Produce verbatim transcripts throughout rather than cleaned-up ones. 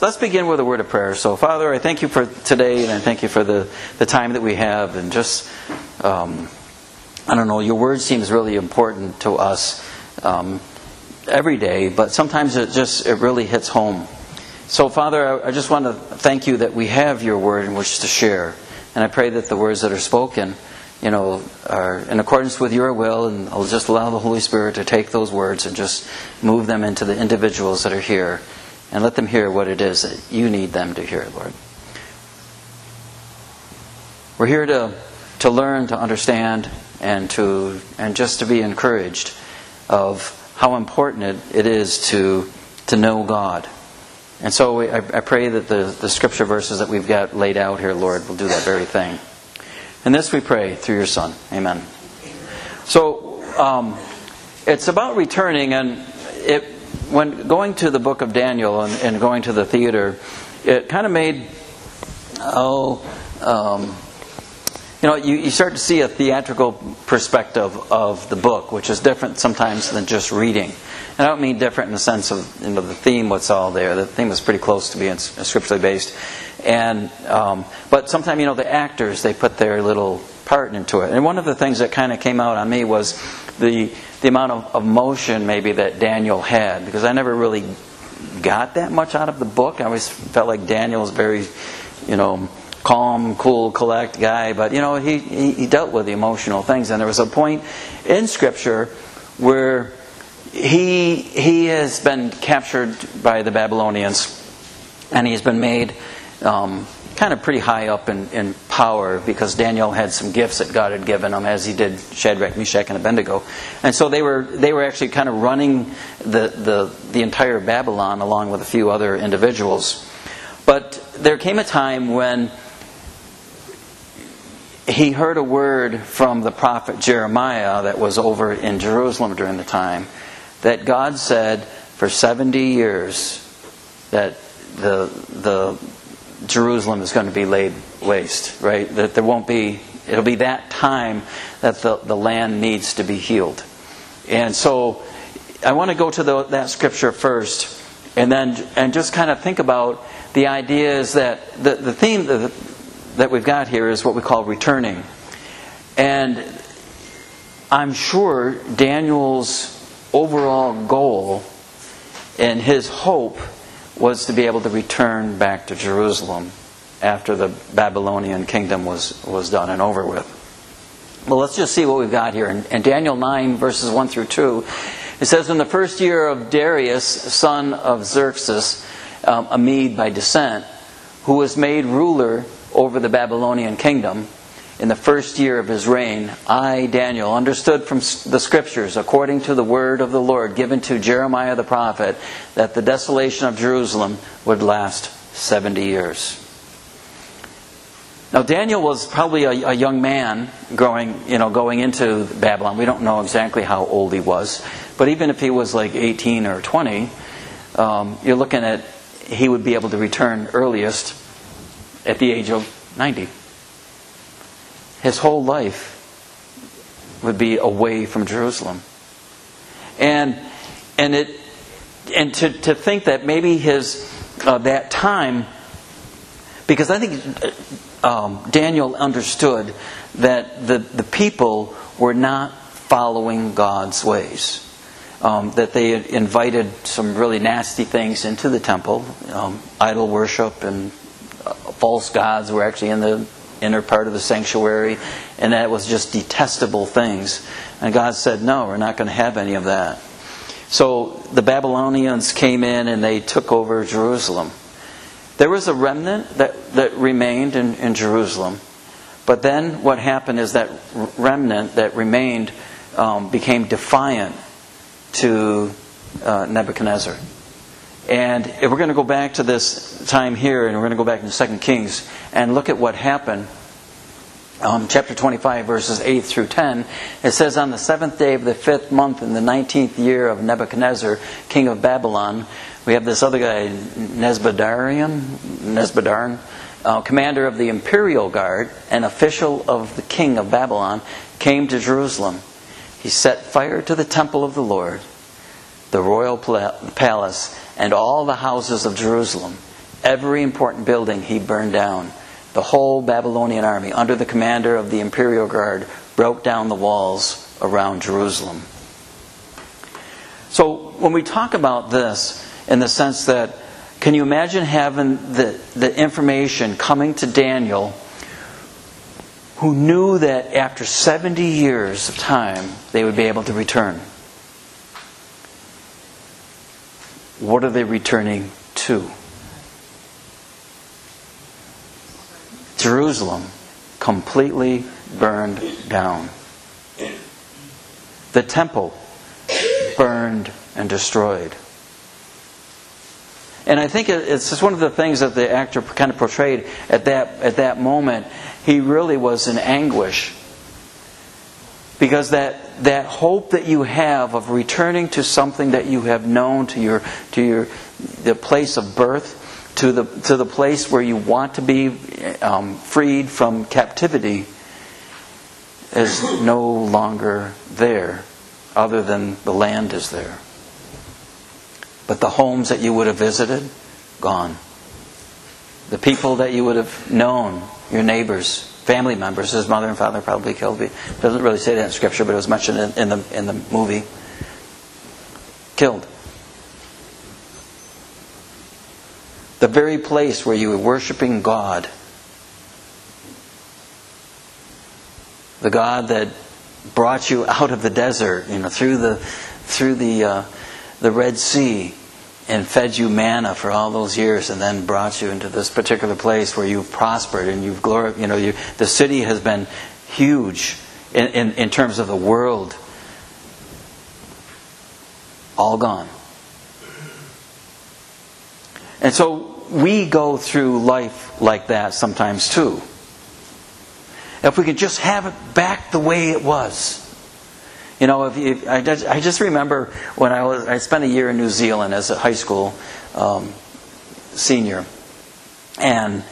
Let's begin with a word of prayer. So, Father, I thank you for today, and I thank you for the, the time that we have. And just, um, I don't know, your word seems really important to us um, every day, but sometimes it just, it really hits home. So, Father, I, I just want to thank you that we have your word in which to share. And I pray that the words that are spoken, you know, are in accordance with your will, and I'll just allow the Holy Spirit to take those words and just move them into the individuals that are here. And let them hear what it is that you need them to hear, Lord. We're here to to learn, to understand, and to and just to be encouraged of how important it, it is to to know God. And so we, I, I pray that the, the scripture verses that we've got laid out here, Lord, will do that very thing. And this we pray through your Son. Amen. So um, it's about returning, and it. When going to the book of Daniel and, and going to the theater, it kind of made, oh, um, you know, you, you start to see a theatrical perspective of the book, which is different sometimes than just reading. And I don't mean different in the sense of, you know, the theme, what's all there. The theme is pretty close to being scripturally based. And um, but sometimes, you know, the actors, they put their little part into it. And one of the things that kind of came out on me was the the amount of emotion maybe that Daniel had, because I never really got that much out of the book. I always felt like Daniel was very, you know, calm, cool, collect guy, but you know, he, he, he dealt with the emotional things. And there was a point in Scripture where he he has been captured by the Babylonians, and he's been made um, kind of pretty high up in, in power, because Daniel had some gifts that God had given him, as he did Shadrach, Meshach, and Abednego. And so they were they were actually kind of running the, the, the entire Babylon along with a few other individuals. But there came a time when he heard a word from the prophet Jeremiah that was over in Jerusalem during the time, that God said for seventy years that the the Jerusalem is going to be laid waste, right? That there won't be, it'll be that time that the, the land needs to be healed. And so I want to go to the, that scripture first, and then and just kind of think about the ideas that the, the theme that, that we've got here is what we call returning. And I'm sure Daniel's overall goal and his hope was to be able to return back to Jerusalem after the Babylonian kingdom was, was done and over with. Well, let's just see what we've got here. In, in Daniel nine, verses one through two, it says, in the first year of Darius, son of Xerxes, um, a Mede by descent, who was made ruler over the Babylonian kingdom, in the first year of his reign, I, Daniel, understood from the Scriptures, according to the word of the Lord given to Jeremiah the prophet, that the desolation of Jerusalem would last seventy years. Now, Daniel was probably a, a young man growing, you know, going into Babylon. We don't know exactly how old he was, but even if he was like eighteen or twenty, um, you're looking at he would be able to return earliest at the age of ninety. His whole life would be away from Jerusalem. And and it and to, to think that maybe his uh, that time, because I think um, Daniel understood that the, the people were not following God's ways. Um, that they had invited some really nasty things into the temple, um, idol worship, and uh, false gods were actually in the inner part of the sanctuary, and that was just detestable things. And God said, no, we're not going to have any of that. So the Babylonians came in and they took over Jerusalem. There was a remnant that, that remained in, in Jerusalem, but then what happened is that remnant that remained um, became defiant to uh, Nebuchadnezzar. And if we're going to go back to this time here, and we're going to go back into Second Kings and look at what happened, um, chapter twenty-five, verses eight through ten, it says, on the seventh day of the fifth month in the nineteenth year of Nebuchadnezzar, king of Babylon, we have this other guy, Nesbadarian, Nesbadarn, uh, commander of the imperial guard, and official of the king of Babylon, came to Jerusalem. He set fire to the temple of the Lord, the royal palace, and all the houses of Jerusalem. Every important building he burned down. The whole Babylonian army, under the commander of the imperial guard, broke down the walls around Jerusalem. So when we talk about this, in the sense that, can you imagine having the, the information coming to Daniel, who knew that after seventy years of time they would be able to return? What are they returning to? Jerusalem, completely burned down. The temple, burned and destroyed. And I think it's just one of the things that the actor kind of portrayed at that at that moment. He really was in anguish. Because that, that hope that you have of returning to something that you have known, to your to your the place of birth, to the to the place where you want to be um, freed from captivity, is no longer there, other than the land is there. But the homes that you would have visited, gone. The people that you would have known, your neighbors, family members, his mother and father probably killed. It doesn't really say that in Scripture, but it was mentioned in, in the in the movie. Killed. The very place where you were worshiping God, the God that brought you out of the desert, you know, through the through the uh, the Red Sea, and fed you manna for all those years, and then brought you into this particular place where you've prospered and you've glorified. You know, you, the city has been huge in, in, in terms of the world. All gone. And so we go through life like that sometimes too. If we could just have it back the way it was. You know, if, if I, just, I just remember when I was I spent a year in New Zealand as a high school um, senior, and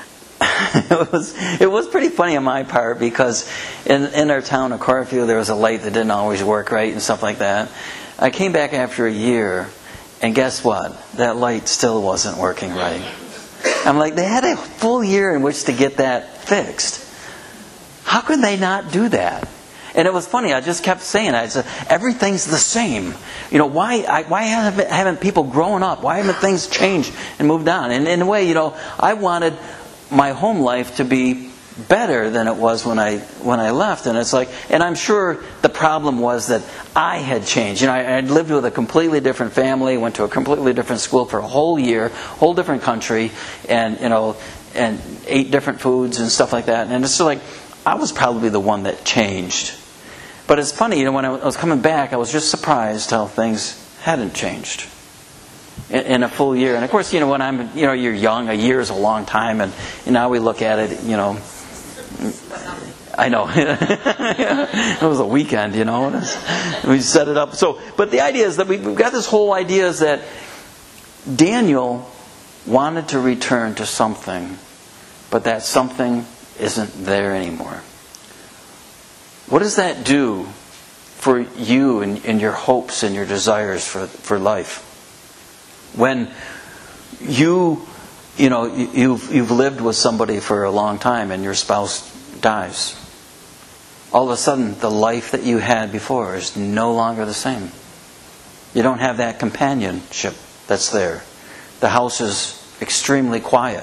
it was it was pretty funny on my part, because in in our town of Corfu there was a light that didn't always work right and stuff like that. I came back after a year, and guess what? That light still wasn't working right. I'm like, they had a full year in which to get that fixed. How could they not do that? And it was funny. I just kept saying, I said, everything's the same. You know, why I, why haven't, haven't people grown up? Why haven't things changed and moved on? And in a way, you know, I wanted my home life to be better than it was when I when I left. And it's like, and I'm sure the problem was that I had changed. You know, I, I'd lived with a completely different family, went to a completely different school for a whole year, whole different country, and you know, and ate different foods and stuff like that. And it's just like, I was probably the one that changed. But it's funny, you know, when I was coming back, I was just surprised how things hadn't changed in, in a full year. And of course, you know, when I'm, you know, you're young, a year is a long time, and you know, now we look at it, you know, I know, it was a weekend, you know, we set it up. So, but the idea is that we've got this whole idea is that Daniel wanted to return to something, but that something isn't there anymore. What does that do for you and, and your hopes and your desires for, for life? When you, you know, you've, you've lived with somebody for a long time and your spouse dies. All of a sudden, the life that you had before is no longer the same. You don't have that companionship that's there. The house is extremely quiet.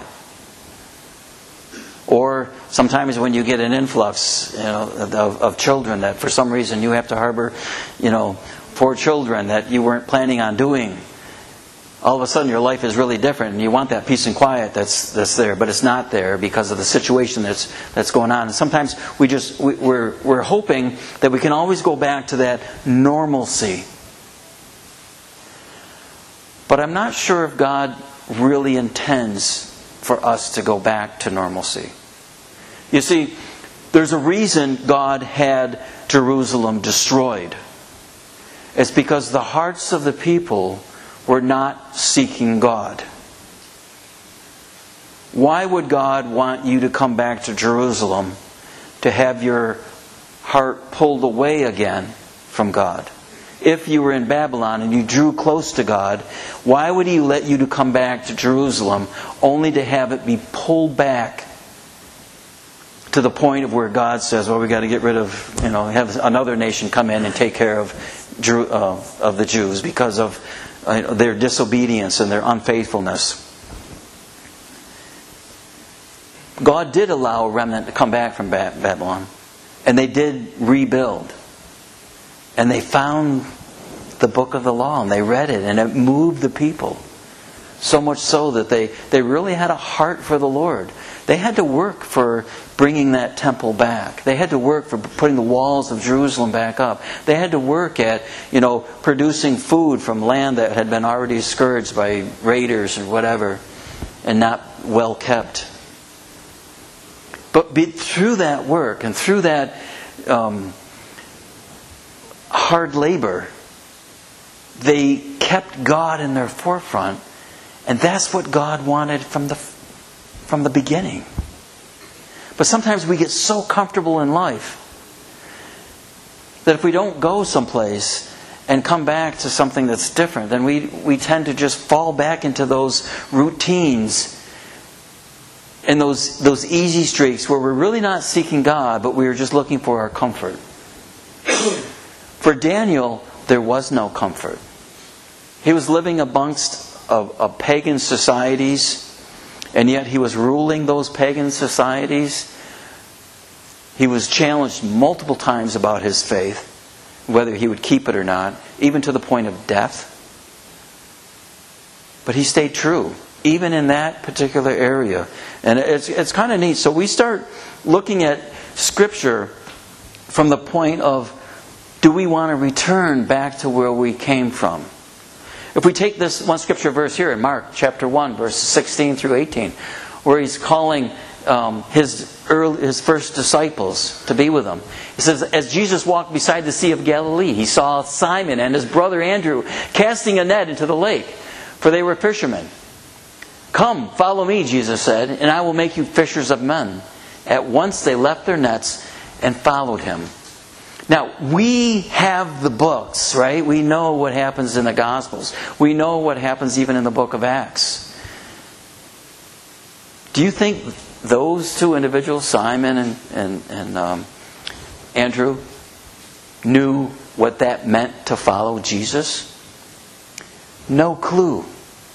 Or sometimes when you get an influx, you know, of, of children that for some reason you have to harbor, you know, four children that you weren't planning on doing. All of a sudden your life is really different, and you want that peace and quiet that's that's there, but it's not there because of the situation that's that's going on. And sometimes we just we, we're we're hoping that we can always go back to that normalcy. But I'm not sure if God really intends for us to go back to normalcy. You see, there's a reason God had Jerusalem destroyed. It's because the hearts of the people were not seeking God. Why would God want you to come back to Jerusalem to have your heart pulled away again from God? if you were in Babylon and you drew close to God, why would He let you to come back to Jerusalem only to have it be pulled back to the point of where God says, well, we got to get rid of, you know, have another nation come in and take care of Jew, uh, of the Jews because of uh, their disobedience and their unfaithfulness. God did allow a remnant to come back from Babylon, and they did rebuild. And they found the book of the law, and they read it, and it moved the people. So much so that they, they really had a heart for the Lord. They had to work for bringing that temple back. They had to work for putting the walls of Jerusalem back up. They had to work at, you know, producing food from land that had been already scourged by raiders or whatever, and not well kept. But be, through that work and through that um, hard labor, they kept God in their forefront, and that's what God wanted from the from the beginning. But sometimes we get so comfortable in life that if we don't go someplace and come back to something that's different, then we, we tend to just fall back into those routines and those those easy streaks where we're really not seeking God, but we are just looking for our comfort. For Daniel, there was no comfort. He was living amongst a, a pagan societies, and yet he was ruling those pagan societies. He was challenged multiple times about his faith, whether he would keep it or not, even to the point of death. But he stayed true, even in that particular area. And it's it's kind of neat. So we start looking at Scripture from the point of, do we want to return back to where we came from? If we take this one Scripture verse here in Mark chapter one, verses sixteen through eighteen, where he's calling um, his early, his first disciples to be with him. It says, as Jesus walked beside the Sea of Galilee, he saw Simon and his brother Andrew casting a net into the lake, for they were fishermen. Come, follow me, Jesus said, and I will make you fishers of men. At once they left their nets and followed him. Now, we have the books, right? We know what happens in the Gospels. We know what happens even in the book of Acts. Do you think those two individuals, Simon and, and, and um, Andrew, knew what that meant to follow Jesus? No clue.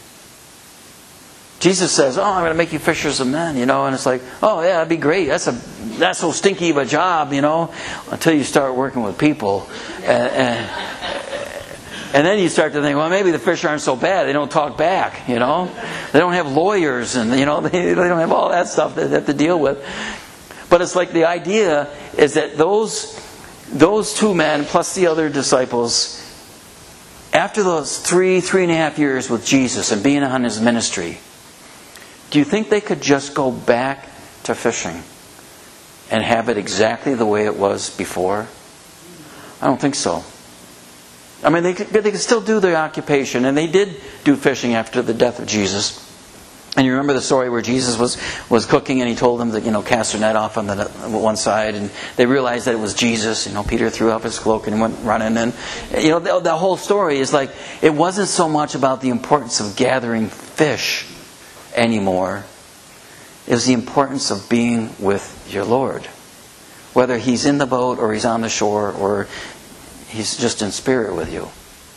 Jesus says, oh, I'm going to make you fishers of men, you know, and it's like, oh yeah, that'd be great. That's a that's so stinky of a job, you know, until you start working with people. And, and, and then you start to think, well, maybe the fish aren't so bad. They don't talk back, you know. They don't have lawyers, and, you know, they, they don't have all that stuff that they have to deal with. But it's like the idea is that those those two men, plus the other disciples, after those three, three and a half years with Jesus and being on his ministry, do you think they could just go back to fishing and have it exactly the way it was before? I don't think so. I mean, they could, they could still do their occupation, and they did do fishing after the death of Jesus. And you remember the story where Jesus was, was cooking, and he told them to, you know, cast their net off on the one side, and they realized that it was Jesus. You know, Peter threw off his cloak and went running. And you know, the, the whole story is like, it wasn't so much about the importance of gathering fish anymore. It was the importance of being with your Lord, whether He's in the boat or He's on the shore or He's just in spirit with you.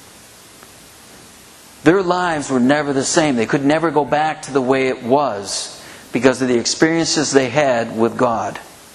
Their lives were never the same. They could never go back to the way it was because of the experiences they had with God.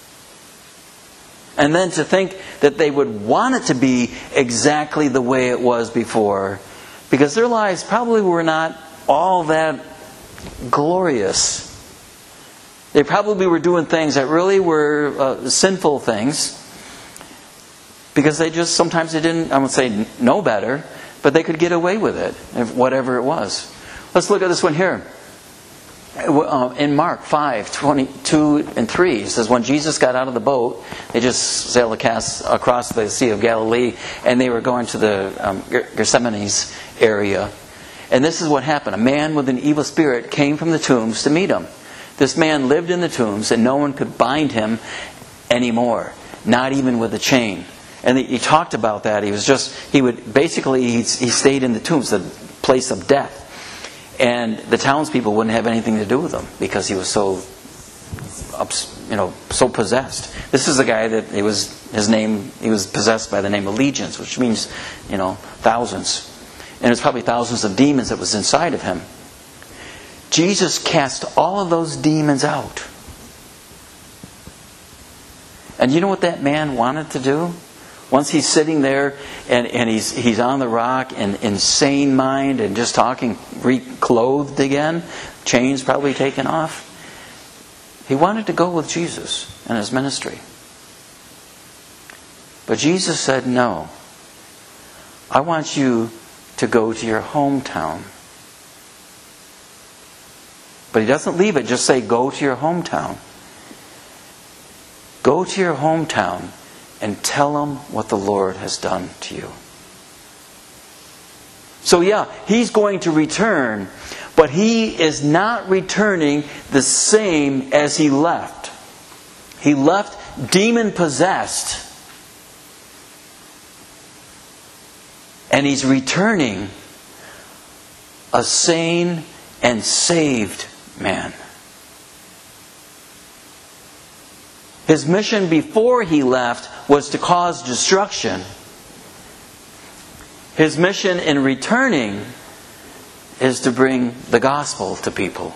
And then to think that they would want it to be exactly the way it was before, because their lives probably were not all that glorious. They probably were doing things that really were uh, sinful things, because they just, sometimes they didn't, I would say, know better, but they could get away with it, whatever it was. Let's look at this one here. In Mark five, twenty-two and three, it says, when Jesus got out of the boat, they just sailed across the Sea of Galilee, and they were going to the um, Gethsemane area. And this is what happened. A man with an evil spirit came from the tombs to meet him. This man lived in the tombs, and no one could bind him anymore, not even with a chain. And he talked about that. He was just, he would, basically, he, he stayed in the tombs, the place of death. And the townspeople wouldn't have anything to do with him because he was so, you know, so possessed. This is the guy that, he was, his name, he was possessed by the name of legions, which means, you know, thousands. And it's probably thousands of demons that was inside of him. Jesus cast all of those demons out. And you know what that man wanted to do? Once he's sitting there and, and he's he's on the rock and insane mind and just talking, reclothed again, chains probably taken off. He wanted to go with Jesus in his ministry. But Jesus said, no. I want you to go to your hometown. But he doesn't leave it, just say, go to your hometown. Go to your hometown and tell them what the Lord has done to you. So yeah, he's going to return, but he is not returning the same as he left. He left demon-possessed. And he's returning a sane and saved man. His mission before he left was to cause destruction. His mission in returning is to bring the gospel to people.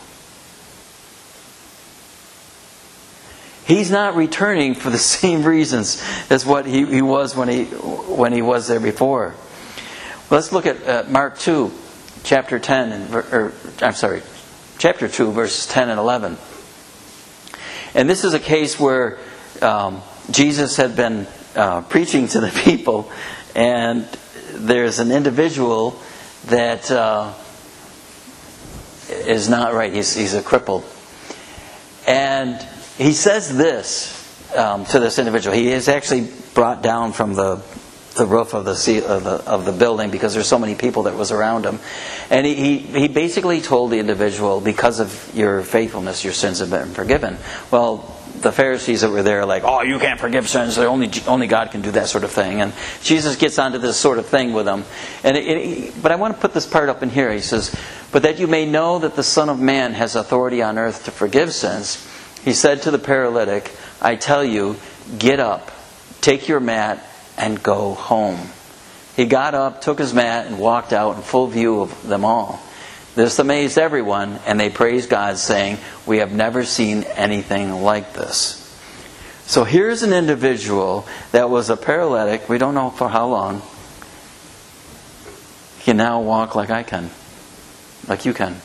He's not returning for the same reasons as what he, he was when he when he was there before. Let's look at uh, Mark two, chapter ten, and or, I'm sorry, chapter two, verses ten and eleven. And this is a case where um, Jesus had been uh, preaching to the people, and there's an individual that uh, is not right. He's, he's a cripple. And he says this um, to this individual. He is actually brought down from the the roof of the, of the of the building because there's so many people that was around him. And he, he, he basically told the individual, because of your faithfulness, your sins have been forgiven. Well, the Pharisees that were there are like, oh, you can't forgive sins. Only, only God can do that sort of thing. And Jesus gets onto this sort of thing with them. And it, it, but I want to put this part up in here. He says, but that you may know that the Son of Man has authority on earth to forgive sins, he said to the paralytic, I tell you, get up, take your mat, and go home. He got up, took his mat, and walked out in full view of them all. This amazed everyone, and they praised God, saying, we have never seen anything like this. So here's an individual that was a paralytic, we don't know for how long. He can now walk like I can, like you can.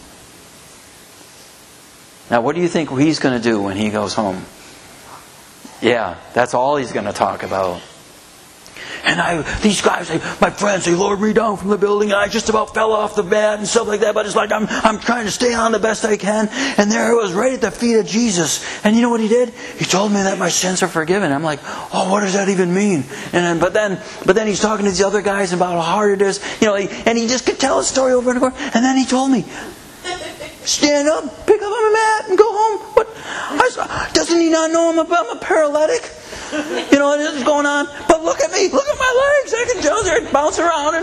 Now what do you think he's going to do when he goes home? Yeah, that's all he's going to talk about. And I, these guys, they, my friends, they lowered me down from the building, and I just about fell off the bed and stuff like that. But it's like I'm, I'm trying to stay on the best I can. And there I was, right at the feet of Jesus. And you know what he did? He told me that my sins are forgiven. I'm like, oh, what does that even mean? And then, but then, but then he's talking to these other guys about how hard it is, you know. And he just could tell his story over and over. And then he told me, stand up, pick up my mat, and go home. What? I, doesn't he not know I'm a, I'm a paralytic? You know, this is going on. But look at me. Look at my legs. I can tell they're bouncing around.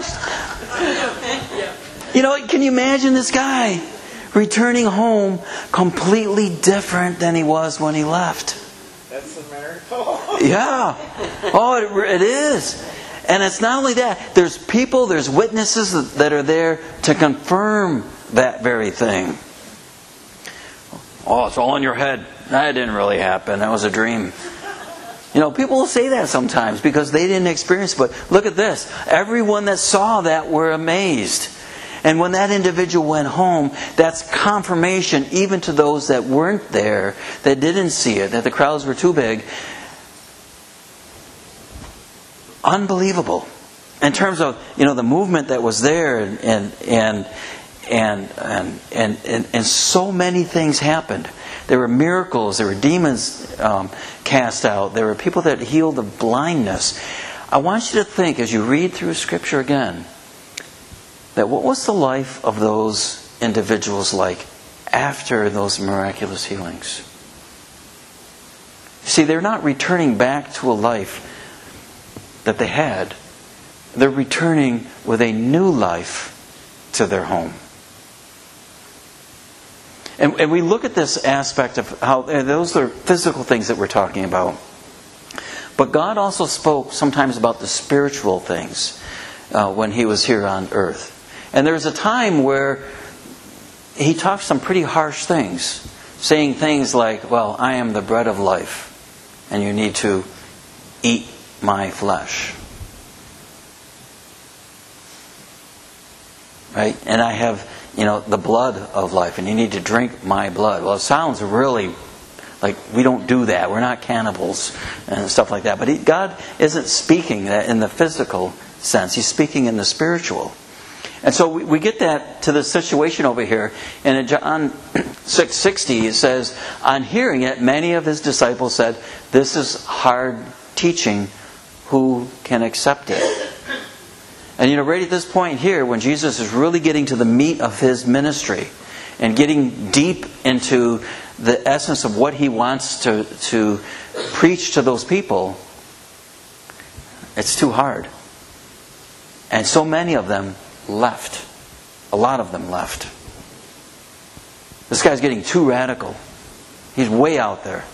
And, you know, can you imagine this guy returning home completely different than he was when he left? That's a miracle. Yeah. Oh, it, it is. And it's not only that. There's people, there's witnesses that are there to confirm that very thing. Oh, it's all in your head. That didn't really happen. That was a dream. You know, people will say that sometimes because they didn't experience it. But look at this. Everyone that saw that were amazed. And when that individual went home, that's confirmation even to those that weren't there, that didn't see it, that the crowds were too big. Unbelievable. In terms of, you know, the movement that was there, and and and and and, and, and, and so many things happened. There were miracles. There were demons um, cast out. There were people that healed of blindness. I want you to think, as you read through Scripture again, that what was the life of those individuals like after those miraculous healings? See, they're not returning back to a life that they had. They're returning with a new life to their home. And, and we look at this aspect of how those are physical things that we're talking about. But God also spoke sometimes about the spiritual things uh, when He was here on earth. And there was a time where He talked some pretty harsh things, saying things like, well, I am the bread of life, and you need to eat my flesh. Right? And I have, you know, the blood of life, and you need to drink my blood. Well, it sounds really like we don't do that. We're not cannibals and stuff like that. But he, God isn't speaking that in the physical sense. He's speaking in the spiritual. And so we, we get that to the situation over here. And in John six sixty it says, on hearing it, many of His disciples said, this is hard teaching. Who can accept it? And you know, right at this point here, when Jesus is really getting to the meat of His ministry and getting deep into the essence of what He wants to, to preach to those people, it's too hard. And so many of them left. A lot of them left. This guy's getting too radical. He's way out there.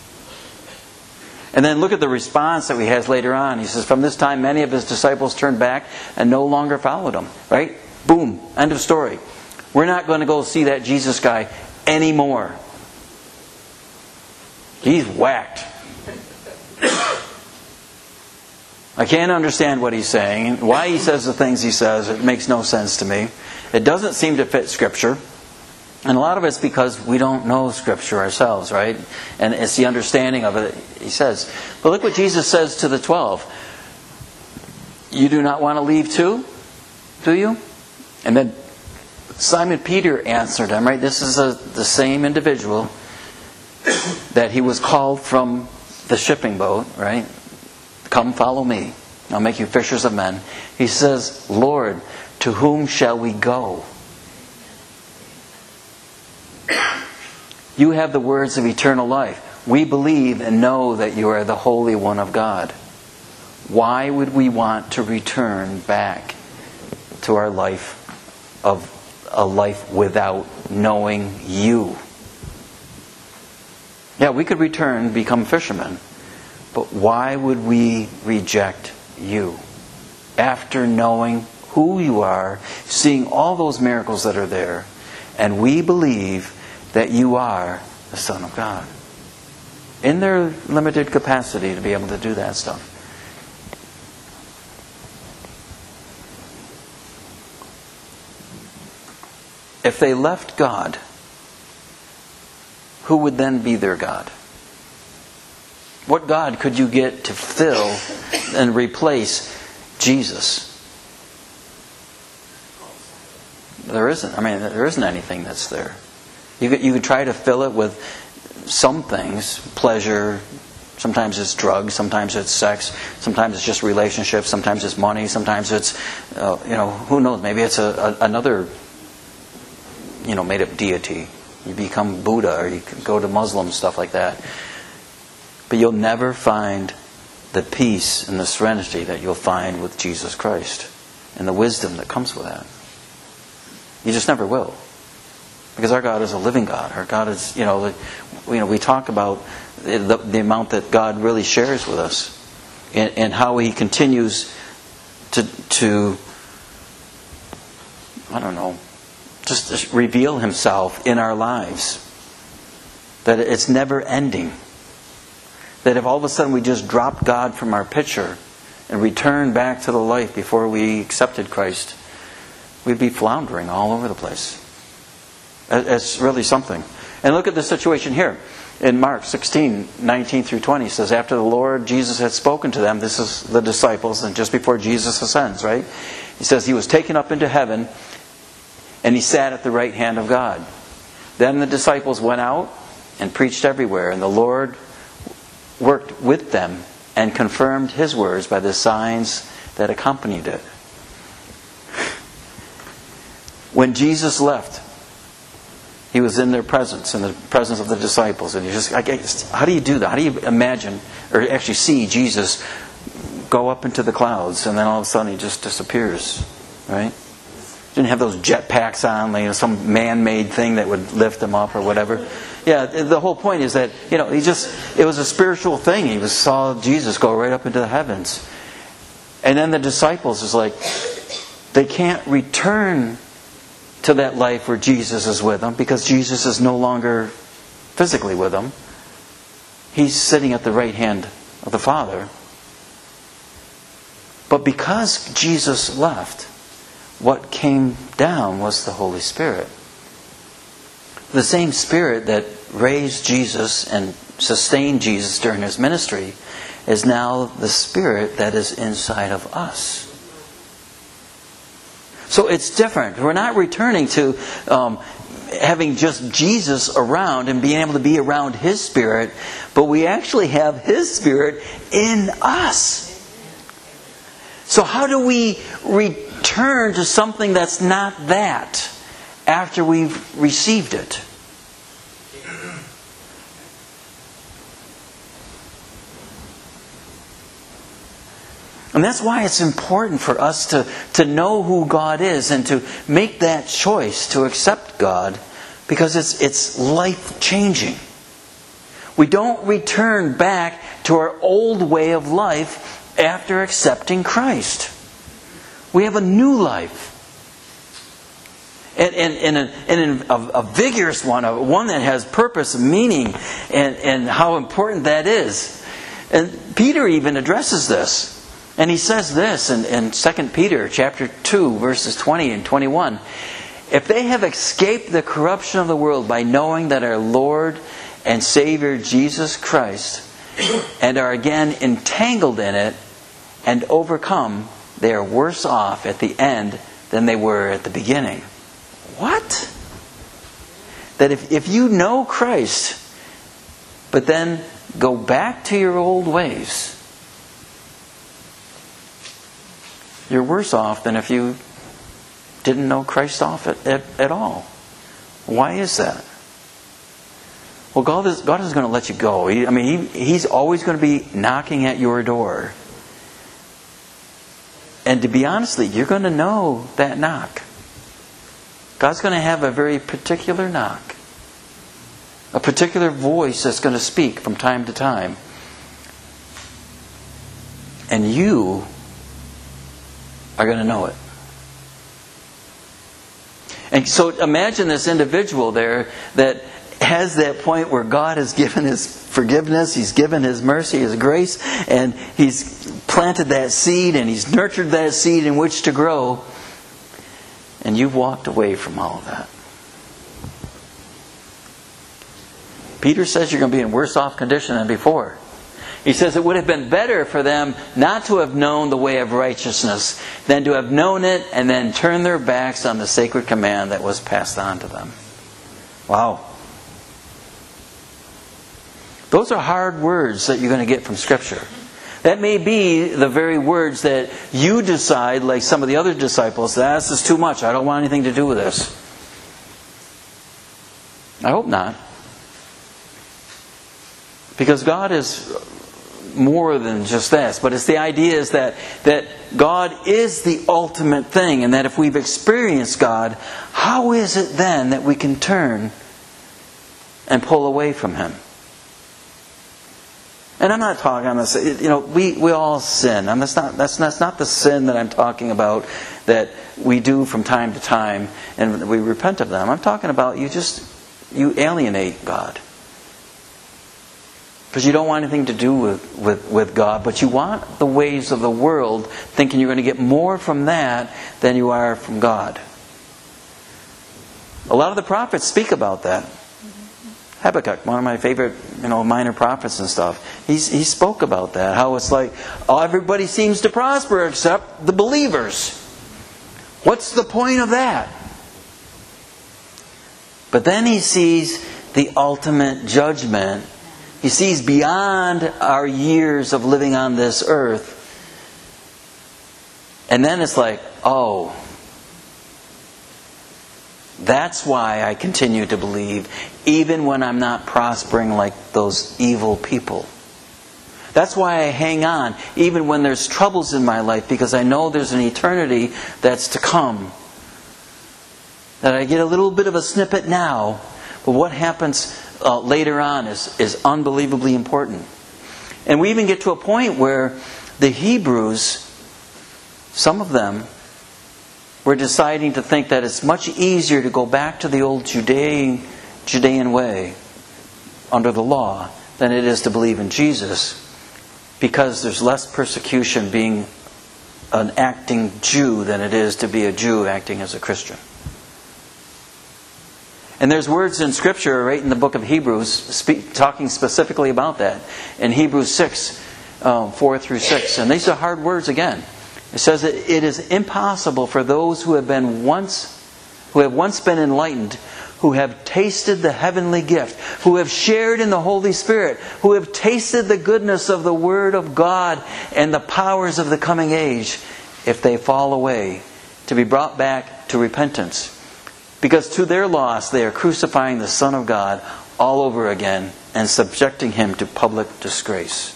And then look at the response that he has later on. He says, from this time many of His disciples turned back and no longer followed Him. Right? Boom. End of story. We're not going to go see that Jesus guy anymore. He's whacked. I can't understand what he's saying. Why he says the things he says, it makes no sense to me. It doesn't seem to fit Scripture. And a lot of it's because we don't know Scripture ourselves, right? And it's the understanding of it, he says. But look what Jesus says to the twelve. You do not want to leave too? Do you? And then Simon Peter answered him, right? This is a, the same individual that he was called from the shipping boat, right? Come follow me. I'll make you fishers of men. He says, Lord, to whom shall we go? You have the words of eternal life. We believe and know that you are the Holy One of God. Why would we want to return back to our life of a life without knowing you? Yeah, we could return, become fishermen. But why would we reject you? After knowing who you are, seeing all those miracles that are there, and we believe that you are the Son of God. In their limited capacity to be able to do that stuff. If they left God, who would then be their God? What God could you get to fill and replace Jesus? There isn't. I mean, there isn't anything that's there. You could, you could try to fill it with some things, pleasure. Sometimes it's drugs. Sometimes it's sex. Sometimes it's just relationships. Sometimes it's money. Sometimes it's, uh, you know, who knows? Maybe it's a, a, another, you know, made up deity. You become Buddha, or you can go to Muslim stuff like that. But you'll never find the peace and the serenity that you'll find with Jesus Christ, and the wisdom that comes with that. You just never will. Because our God is a living God. Our God is, you know, you know, we talk about the, the amount that God really shares with us, and, and how He continues to, to, I don't know, just reveal Himself in our lives. That it's never ending. That if all of a sudden we just dropped God from our picture and returned back to the life before we accepted Christ, we'd be floundering all over the place. It's really something. And look at the situation here. In Mark sixteen, nineteen through twenty, it says, after the Lord Jesus had spoken to them, this is the disciples, and just before Jesus ascends, right? He says, He was taken up into heaven, and He sat at the right hand of God. Then the disciples went out and preached everywhere, and the Lord worked with them and confirmed His words by the signs that accompanied it. When Jesus left, He was in their presence, in the presence of the disciples. And you just, I guess, how do you do that? How do you imagine, or actually see Jesus go up into the clouds, and then all of a sudden he just disappears, right? Didn't have those jet packs on, like, you know, some man-made thing that would lift him up or whatever. Yeah, the whole point is that, you know, he just, it was a spiritual thing. He was, saw Jesus go right up into the heavens. And then the disciples is like, they can't return to that life where Jesus is with them because Jesus is no longer physically with them. He's sitting at the right hand of the Father. But because Jesus left, what came down was the Holy Spirit. The same Spirit that raised Jesus and sustained Jesus during His ministry is now the Spirit that is inside of us. So it's different. We're not returning to um, having just Jesus around and being able to be around His Spirit, but we actually have His Spirit in us. So how do we return to something that's not that after we've received it? And that's why it's important for us to, to know who God is and to make that choice to accept God, because it's it's life-changing. We don't return back to our old way of life after accepting Christ. We have a new life. And, and, and, a, and a, a vigorous one, a one that has purpose and meaning, and, and how important that is. And Peter even addresses this. And he says this in, in Second Peter chapter two, verses twenty and twenty-one. If they have escaped the corruption of the world by knowing that our Lord and Savior Jesus Christ, and are again entangled in it and overcome, they are worse off at the end than they were at the beginning. What? That if, if you know Christ, but then go back to your old ways, you're worse off than if you didn't know Christ off at, at, at all. Why is that? Well, God is, God is going to let you go. He, I mean, he, He's always going to be knocking at your door. And to be honest, you're going to know that knock. God's going to have a very particular knock. A particular voice that's going to speak from time to time. And you are going to know it. And so imagine this individual there that has that point where God has given His forgiveness, He's given His mercy, His grace, and He's planted that seed and He's nurtured that seed in which to grow. And you've walked away from all of that. Peter says you're going to be in worse off condition than before. He says it would have been better for them not to have known the way of righteousness than to have known it and then turn their backs on the sacred command that was passed on to them. Wow. Those are hard words that you're going to get from Scripture. That may be the very words that you decide, like some of the other disciples, that this is too much. I don't want anything to do with this. I hope not. Because God is more than just this. But it's the idea is that, that God is the ultimate thing. And that if we've experienced God, how is it then that we can turn and pull away from Him? And I'm not talking, I'm not saying, you know, we, we all sin. And that's not, that's, that's not the sin that I'm talking about that we do from time to time and we repent of them. I'm talking about you just, you alienate God. Because you don't want anything to do with, with, with God, but you want the ways of the world, thinking you're going to get more from that than you are from God. A lot of the prophets speak about that. Habakkuk, one of my favorite, you know, minor prophets and stuff. He's, he spoke about that. How it's like, oh, everybody seems to prosper except the believers. What's the point of that? But then he sees the ultimate judgment. He sees beyond our years of living on this earth. And then it's like, oh, that's why I continue to believe, even when I'm not prospering like those evil people. That's why I hang on, even when there's troubles in my life, because I know there's an eternity that's to come. That I get a little bit of a snippet now, but what happens uh, later on is, is unbelievably important. And we even get to a point where the Hebrews, some of them, were deciding to think that it's much easier to go back to the old Judean, Judean way under the law than it is to believe in Jesus, because there's less persecution being an acting Jew than it is to be a Jew acting as a Christian. And there's words in Scripture right in the book of Hebrews speak, talking specifically about that. In Hebrews six, um, four through six. And these are hard words again. It says that it is impossible for those who have been once, who have once been enlightened, who have tasted the heavenly gift, who have shared in the Holy Spirit, who have tasted the goodness of the Word of God and the powers of the coming age, if they fall away, to be brought back to repentance. Because to their loss they are crucifying the Son of God all over again and subjecting Him to public disgrace.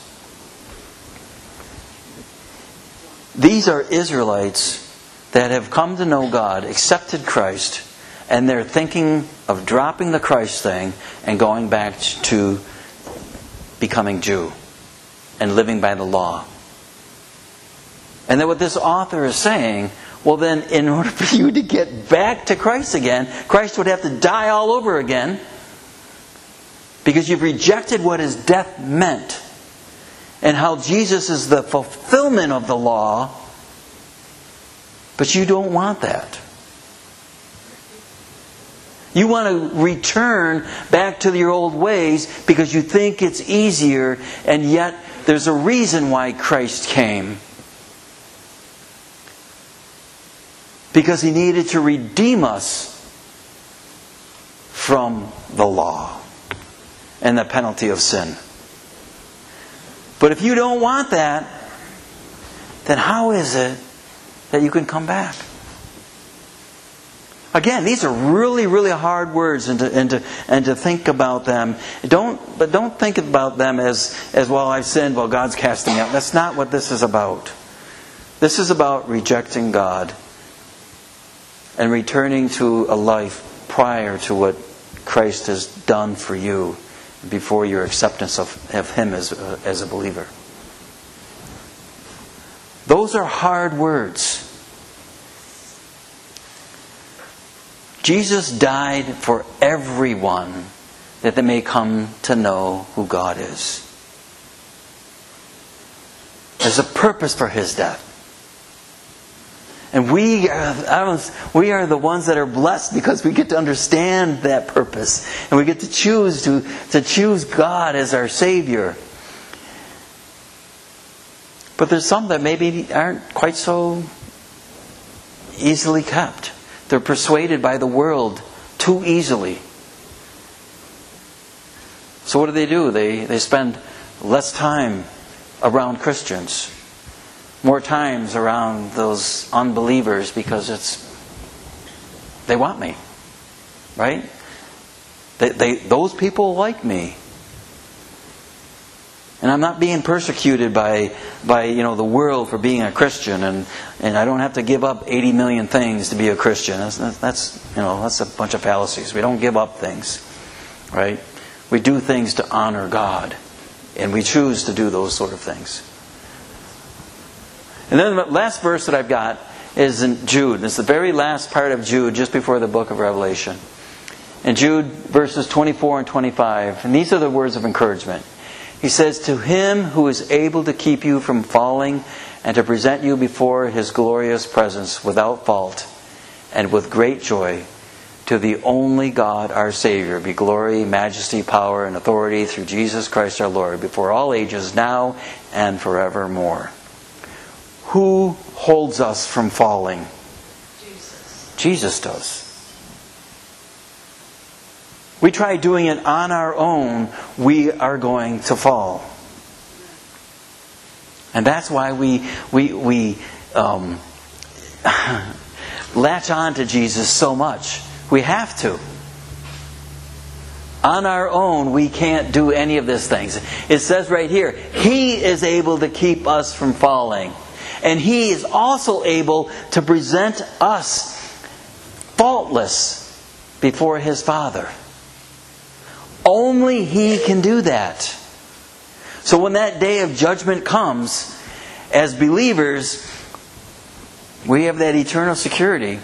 These are Israelites that have come to know God, accepted Christ, and they're thinking of dropping the Christ thing and going back to becoming Jew and living by the law. And then what this author is saying, well then, in order for you to get back to Christ again, Christ would have to die all over again, because you've rejected what His death meant and how Jesus is the fulfillment of the law, but you don't want that. You want to return back to your old ways because you think it's easier, and yet there's a reason why Christ came. Because He needed to redeem us from the law and the penalty of sin. But if you don't want that, then how is it that you can come back? Again, these are really, really hard words, and to, and to, and to think about them. Don't, but don't think about them as, as, well, I've sinned, well, God's casting me out. That's not what this is about. This is about rejecting God and returning to a life prior to what Christ has done for you before your acceptance of, of Him as, uh, as a believer. Those are hard words. Jesus died for everyone that they may come to know who God is. There's a purpose for His death. And we are, we are the ones that are blessed because we get to understand that purpose. And we get to choose to, to choose God as our Savior. But there's some that maybe aren't quite so easily kept. They're persuaded by the world too easily. So what do they do? They, they spend less time around Christians. More times around those unbelievers because it's they want me, right? They, they those people like me, and I'm not being persecuted by by you know the world for being a Christian, and, and I don't have to give up eighty million things to be a Christian. That's, that's you know that's a bunch of fallacies. We don't give up things, right? We do things to honor God, and we choose to do those sort of things. And then the last verse that I've got is in Jude. It's the very last part of Jude, just before the book of Revelation. In Jude, verses twenty-four and twenty-five. And these are the words of encouragement. He says, "To Him who is able to keep you from falling and to present you before His glorious presence without fault and with great joy, to the only God our Savior, be glory, majesty, power, and authority through Jesus Christ our Lord, before all ages, now and forevermore." Who holds us from falling? Jesus. Jesus does. We try doing it on our own, we are going to fall. And that's why we we we um, latch on to Jesus so much. We have to. On our own, we can't do any of these things. It says right here, He is able to keep us from falling. And He is also able to present us faultless before His Father. Only He can do that. So when that day of judgment comes, as believers, we have that eternal security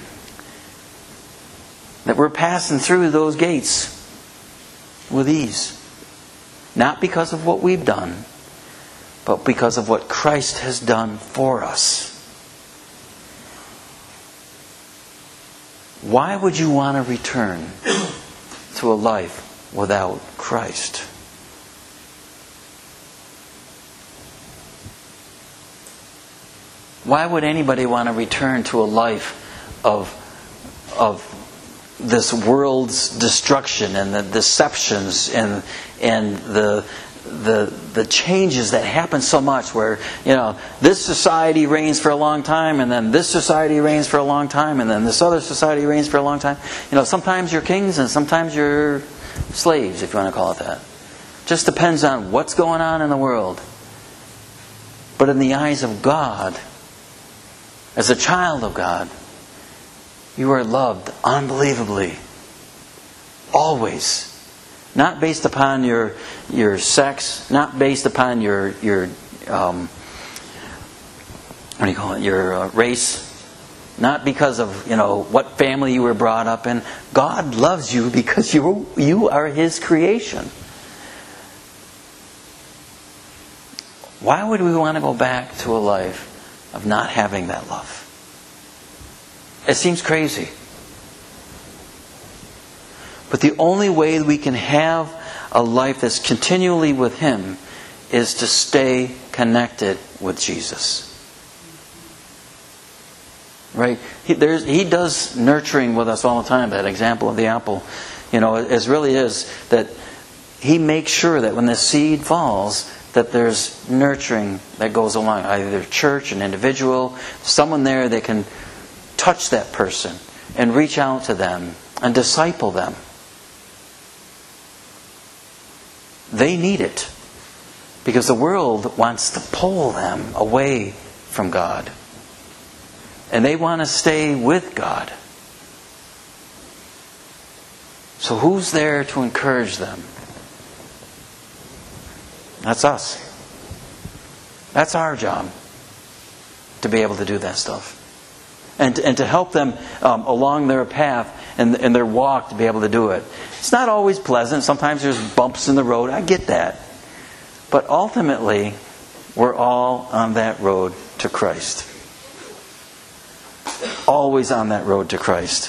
that we're passing through those gates with ease. Not because of what we've done, but because of what Christ has done for us. Why would you want to return to a life without Christ? Why would anybody want to return to a life of, of this world's destruction and the deceptions and and the the the changes that happen so much, where, you know, this society reigns for a long time, and then this society reigns for a long time, and then this other society reigns for a long time. You know, sometimes you're kings and sometimes you're slaves, if you want to call it that. Just depends on what's going on in the world. But in the eyes of God, as a child of God, you are loved unbelievably. Always. Not based upon your your sex, not based upon your your um, what do you call it? Your uh, race, not because of, you know, what family you were brought up in. God loves you because you you are His creation. Why would we want to go back to a life of not having that love? It seems crazy. But the only way we can have a life that's continually with Him is to stay connected with Jesus. Right? He, there's, he does nurturing with us all the time. That example of the apple, you know, it, it really is that He makes sure that when the seed falls, that there's nurturing that goes along. Either church, an individual, someone there that can touch that person and reach out to them and disciple them. They need it because the world wants to pull them away from God. And they want to stay with God. So who's there to encourage them? That's us. That's our job, to be able to do that stuff. And, and to help them um, along their path and, and their walk to be able to do it. It's not always pleasant. Sometimes there's bumps in the road. I get that. But ultimately, we're all on that road to Christ. Always on that road to Christ.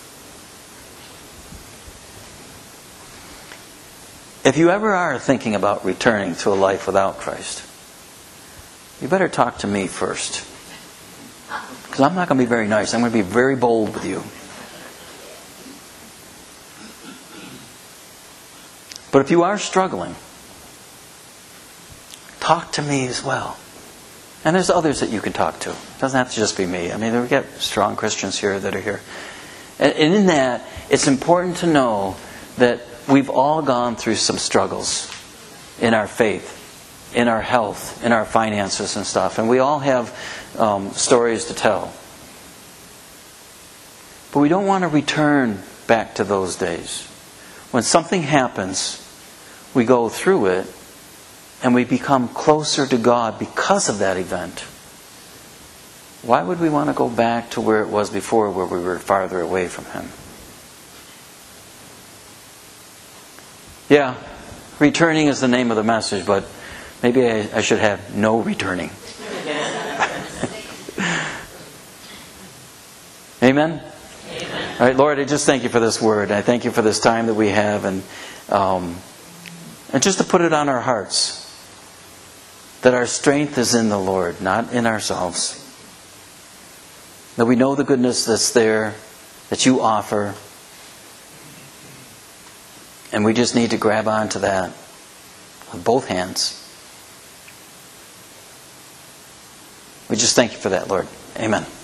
If you ever are thinking about returning to a life without Christ, you better talk to me first. Because I'm not going to be very nice. I'm going to be very bold with you. But if you are struggling, talk to me as well. And there's others that you can talk to. It doesn't have to just be me. I mean, we get strong Christians here that are here. And in that, it's important to know that we've all gone through some struggles in our faith, in our health, in our finances and stuff. And we all have um, stories to tell. But we don't want to return back to those days. When something happens, we go through it and we become closer to God because of that event. Why would we want to go back to where it was before, where we were farther away from Him? Yeah, returning is the name of the message, but maybe I, I should have no returning. Amen? Amen? All right, Lord, I just thank You for this word. I thank You for this time that we have, and um, and just to put it on our hearts that our strength is in the Lord, not in ourselves. That we know the goodness that's there, that You offer, and we just need to grab onto that with both hands. We just thank You for that, Lord. Amen.